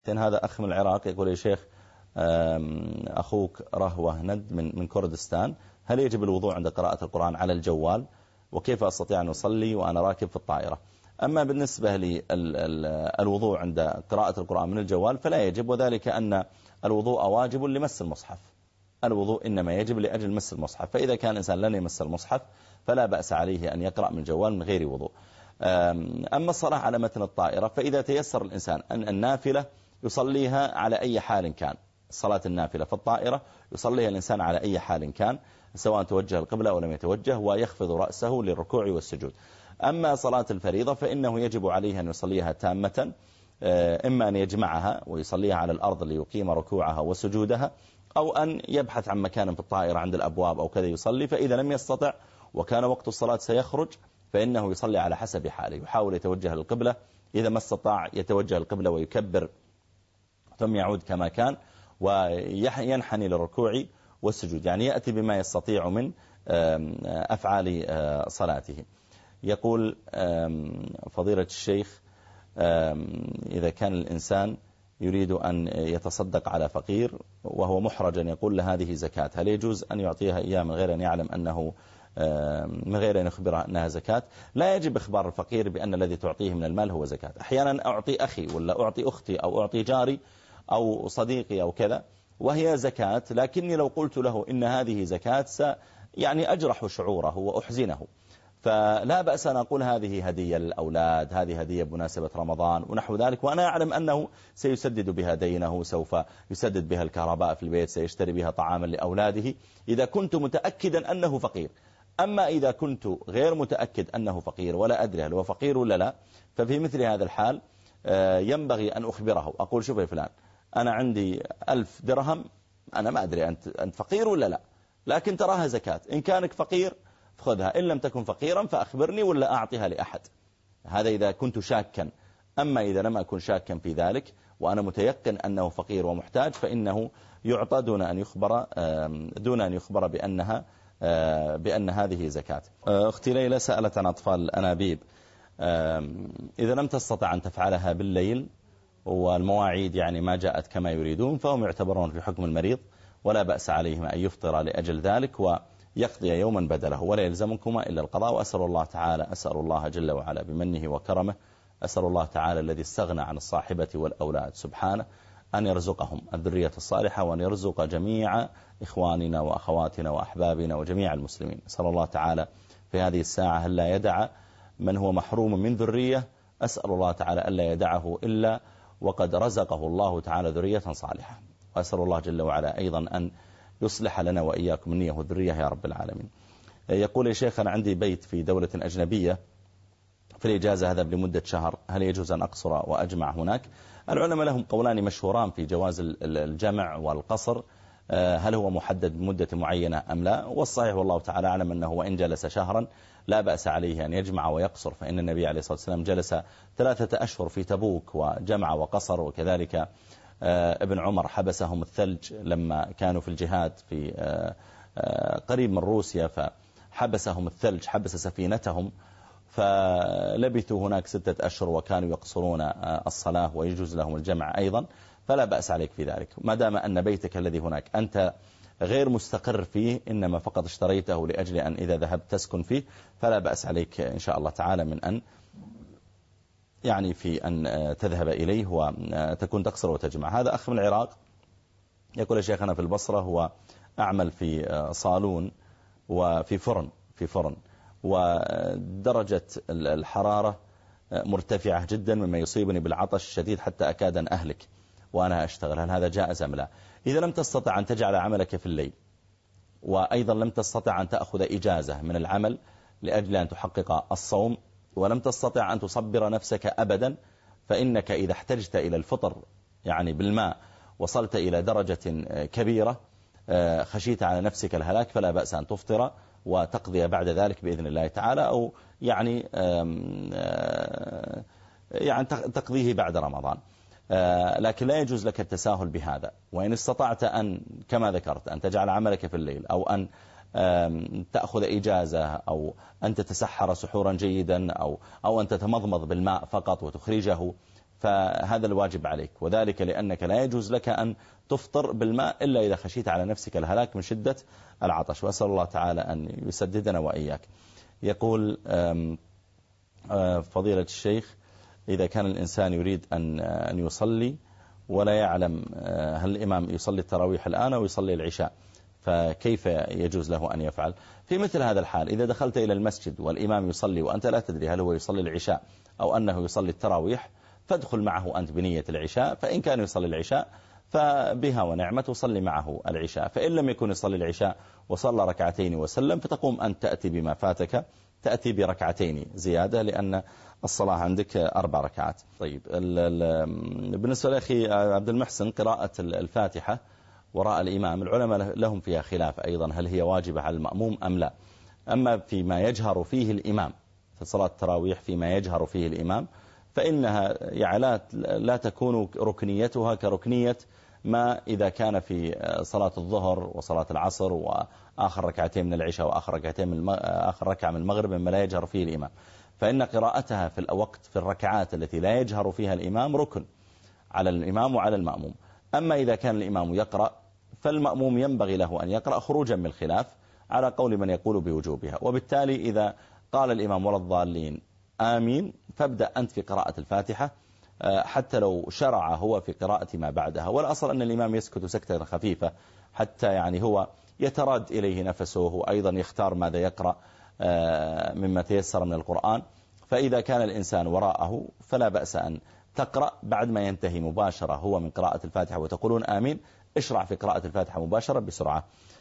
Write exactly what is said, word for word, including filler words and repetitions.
هذا أخ من العراق يقول يا شيخ أخوك رهوة ند من من كردستان، هل يجب الوضوء عند قراءة القرآن على الجوال؟ وكيف أستطيع أن أصلي وأنا راكب في الطائرة؟ أما بالنسبة للوضوء عند قراءة القرآن من الجوال فلا يجب، وذلك أن الوضوء واجب لمس المصحف. الوضوء إنما يجب لأجل مس المصحف، فإذا كان الإنسان لن يمس المصحف فلا بأس عليه أن يقرأ من الجوال من غير وضوء. أما الصلاة على متن الطائرة فإذا تيسر الإنسان أن النافلة يصليها على أي حال كان، صلاة النافلة في الطائرة يصليها الإنسان على أي حال كان، سواء توجه القبلة أو لم يتوجه، ويخفض رأسه للركوع والسجود. أما صلاة الفريضة فإنه يجب عليه أن يصليها تامة، إما أن يجمعها ويصليها على الأرض ليقيم ركوعها وسجودها، أو أن يبحث عن مكان في الطائرة عند الأبواب أو كذا يصلي. فإذا لم يستطع وكان وقت الصلاة سيخرج فإنه يصلي على حسب حاله، يحاول يتوجه للقبلة، إذا ما استطاع يتوجه القبلة ويكبر ثم يعود كما كان وينحني للركوع والسجود، يعني يأتي بما يستطيع من أفعال صلاته. يقول فضيلة الشيخ إذا كان الإنسان يريد أن يتصدق على فقير وهو محرج أن يقول له هذه زكاة، هل يجوز أن يعطيها إياه من غير أن يعلم أنه من غير أن يخبرها أنها زكاة؟ لا يجب إخبار الفقير بأن الذي تعطيه من المال هو زكاة. أحيانا أعطي أخي ولا أعطي أختي أو أعطي جاري أو صديقي أو كذا وهي زكاة، لكني لو قلت له إن هذه زكاة س يعني أجرح شعوره وأحزنه، فلا بأس أن أقول هذه هدية للأولاد، هذه هدية بمناسبة رمضان ونحو ذلك، وأنا أعلم أنه سيسدد بها دينه، سوف يسدد بها الكهرباء في البيت، سيشتري بها طعاما لأولاده إذا كنت متأكدا أنه فقير. أما إذا كنت غير متأكد أنه فقير ولا أدري هل هو فقير ولا لا، ففي مثل هذا الحال ينبغي أن أخبره، أقول شوف يا فلان أنا عندي ألف درهم، أنا ما أدري أنت أنت فقير ولا لا، لكن تراها زكاة، إن كانك فقير فخذها، إن لم تكن فقيرا فأخبرني ولا أعطيها لأحد. هذا إذا كنت شاكا. أما إذا لم أكن شاكا في ذلك وأنا متيقن أنه فقير ومحتاج فإنه يعطى دون أن يخبر دون أن يخبر بأنها بأن هذه زكاة. أختي ليلى سألت عن أطفال الأنابيب، إذا لم تستطع أن تفعلها بالليل والمواعيد يعني ما جاءت كما يريدون فهم يعتبرون في حكم المريض، ولا بأس عليهم أن يفطر لأجل ذلك ويقضي يوما بدله، ولا يلزمكما إلا القضاء. وأسأل الله تعالى أسأل الله جل وعلا بمنه وكرمه أسأل الله تعالى الذي استغنى عن الصاحبة والأولاد سبحانه أن يرزقهم الذرية الصالحة، وأن يرزق جميع إخواننا وأخواتنا وأحبابنا وجميع المسلمين. أسأل الله تعالى في هذه الساعة هل لا يدع من هو محروم من ذرية، أسأل الله تعالى ألا يدعه إلا وقد رزقه الله تعالى ذرية صالحة. وأسأل الله جل وعلا أيضا أن يصلح لنا وإياكم النية والذرية يا رب العالمين. يقول يا شيخ أنا عندي بيت في دولة أجنبية في الإجازة هذا لمدة شهر، هل يجوز أن أقصر وأجمع هناك؟ العلماء لهم قولان مشهوران في جواز الجمع والقصر، هل هو محدد بمدة معينة أم لا؟ والصحيح والله تعالى أعلم أنه وإن جلس شهرا لا بأس عليه أن يجمع ويقصر، فإن النبي عليه الصلاة والسلام جلس ثلاثة أشهر في تبوك وجمع وقصر، وكذلك ابن عمر حبسهم الثلج لما كانوا في الجهاد في قريب من روسيا، فحبسهم الثلج حبس سفينتهم فلبثوا هناك ستة أشهر وكانوا يقصرون الصلاة ويجوز لهم الجمع أيضا، فلا بأس عليك في ذلك ما دام أن بيتك الذي هناك أنت غير مستقر فيه، إنما فقط اشتريته لأجل أن إذا ذهبت تسكن فيه، فلا بأس عليك إن شاء الله تعالى من أن يعني في أن تذهب إليه وتكون تقصر وتجمع. هذا أخ من العراق يقول يا شيخ أنا في البصرة هو أعمل في صالون وفي فرن في فرن ودرجة الحرارة مرتفعة جدا مما يصيبني بالعطش الشديد حتى أكاد أن أهلك وأنا أشتغل، هل هذا جائز أم لا؟ إذا لم تستطع أن تجعل عملك في الليل وأيضا لم تستطع أن تأخذ إجازة من العمل لأجل أن تحقق الصوم ولم تستطع أن تصبر نفسك أبدا، فإنك إذا احتجت إلى الفطر يعني بالماء وصلت إلى درجة كبيرة خشيت على نفسك الهلاك فلا بأس أن تفطر وتقضي بعد ذلك بإذن الله تعالى، أو يعني يعني تقضيه بعد رمضان. لكن لا يجوز لك التساهل بهذا، وإن استطعت أن كما ذكرت أن تجعل عملك في الليل أو أن تأخذ إجازة أو أن تتسحر سحورا جيدا أو أو أن تتمضمض بالماء فقط وتخرجه فهذا الواجب عليك، وذلك لأنك لا يجوز لك أن تفطر بالماء إلا إذا خشيت على نفسك الهلاك من شدة العطش. وأسأل الله تعالى أن يسددنا وإياك. يقول فضيلة الشيخ: إذا كان الإنسان يريد أن يصلي ولا يعلم هل الإمام يصلي التراويح الآن أو يصلي العشاء، فكيف يجوز له أن يفعل؟ في مثل هذا الحال إذا دخلت إلى المسجد والإمام يصلي وأنت لا تدري هل هو يصلي العشاء أو أنه يصلي التراويح، فادخل معه أنت بنية العشاء، فإن كان يصلي العشاء فبها ونعمة وصلي معه العشاء، فإن لم يكن يصلي العشاء وصلى ركعتين وسلم فتقوم أن تأتي بما فاتك، تأتي بركعتين زيادة لأن الصلاة عندك أربع ركعات. طيب بالنسبة لأخي عبد المحسن، قراءة الفاتحة وراء الإمام العلماء لهم فيها خلاف أيضا، هل هي واجبة على المأموم أم لا؟ أما فيما يجهر فيه الإمام في صلاة التراويح، فيما يجهر فيه الإمام فإنها يعني لا تكون ركنيتها كركنية ما إذا كان في صلاة الظهر وصلاة العصر وآخر ركعتين من العشاء وآخر ركعتين من آخر ركعة من المغرب مما لا يجهر فيه الإمام، فإن قراءتها في الوقت في الركعات التي لا يجهر فيها الإمام ركن على الإمام وعلى المأموم. أما إذا كان الإمام يقرأ فالمأموم ينبغي له أن يقرأ خروجا من الخلاف على قول من يقول بوجوبها، وبالتالي إذا قال الإمام ولا الضالين آمين فابدأ أنت في قراءة الفاتحة حتى لو شرع هو في قراءة ما بعدها، والأصل أن الإمام يسكت سكتة خفيفة حتى يعني هو يتراد إليه نفسه وأيضا يختار ماذا يقرأ مما تيسر من القرآن. فإذا كان الإنسان وراءه فلا بأس أن تقرأ بعد ما ينتهي مباشرة هو من قراءة الفاتحة وتقولون آمين، اشرع في قراءة الفاتحة مباشرة بسرعة.